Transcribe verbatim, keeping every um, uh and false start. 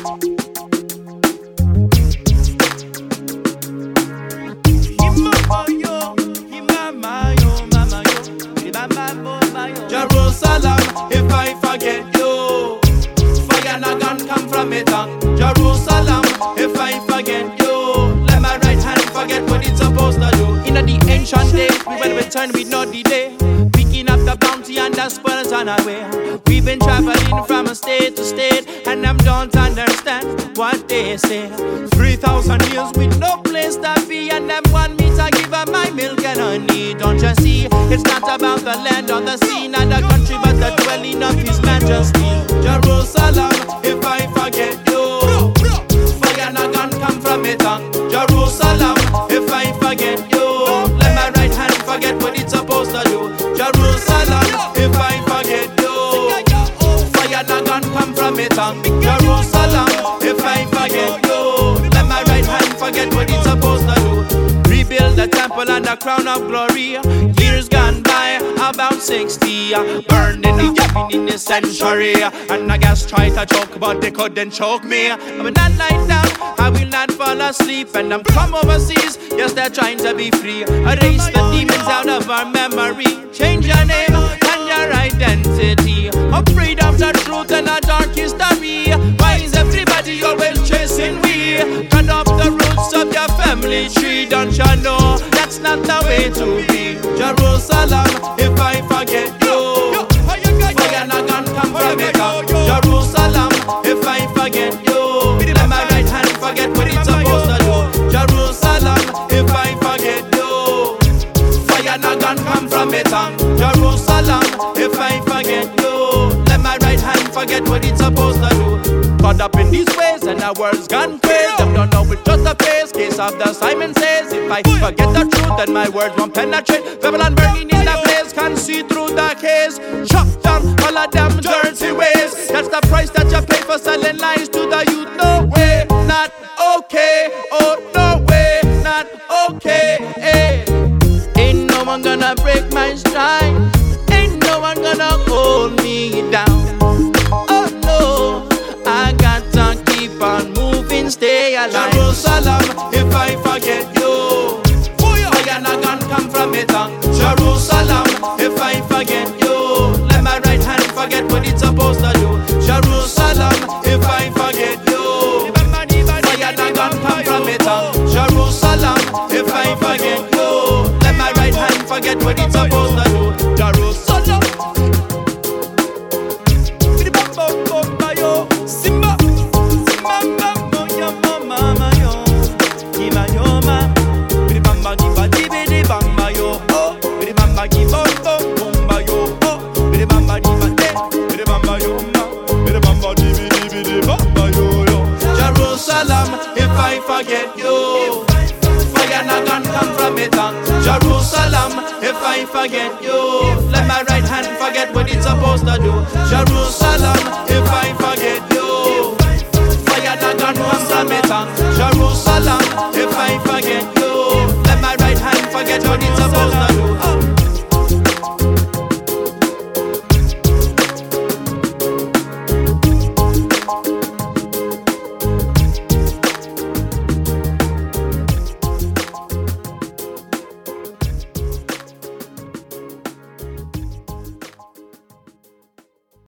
Jerusalem, if I forget you, fire and a gun come from it. Jerusalem, if I forget you, let my right hand forget what it's supposed to do. In the ancient days, we will return with no delay, picking up the bounty and the spoils on our way. We've been traveling from state to state, and I don't understand what they say. Three thousand years with no place to be, and them want me to give up my milk and honey. Don't you see? It's not about the land or the sea, not the country, but the dwelling of His Majesty. Jerusalem, if I forget you, fire and a gun come from it. Jerusalem, if I forget you, let my right hand forget what it's supposed to do. Jerusalem, if I forget you, fire and a gun come from it. Jerusalem, if I forget you, let my right hand forget what it's supposed to do. Rebuild the temple and the crown of glory. Years gone by, about sixty, burned in the cabin in the century. And I guess try to choke, but they couldn't choke me. I will not lie down, I will not fall asleep. And I'm come overseas, yes, they're trying to be free. Erase the demons out of our memory. Change your name and your identity. Of freedom, the truth, and a dark history. Why is everybody always chasing we? Cut off the roots of your family tree. Don't you know that's not the way to be? Jerusalem, if I forget you, fire and a gun come from it. Jerusalem, if I forget you, let my right hand forget what it's supposed to do. Jerusalem, if I forget you, fire and a gun come from it. Jerusalem, if I forget you, let my right hand forget what it's supposed to do. Caught up in these ways and our world's gone crazy. Them don't know it's just a phase. Case of the Simon says, if I forget the truth, then my words won't penetrate. Babylon burning in the place, can see through the case. Chop down all of them dirty ways. That's the price that you pay for selling lies to the youth. No way, not okay. Oh, no way, not okay. Hey. Ain't no one gonna break my stride. Ain't no one gonna hold me down. Oh no, I got to keep on moving, stay alive. Jerusalem, if I forget you, fire and a gun come from it. Jerusalem, if I forget you, let my right hand forget what it's supposed to do. Jerusalem, if I forget you, fire and a gun come from it. Jerusalem, if I forget you, let my right hand forget what it's supposed to do. Jerusalem. Jerusalem, if I forget you, fire and a gun come from it. Jerusalem, if I forget you, let my right hand forget what it's supposed to do. Jerusalem.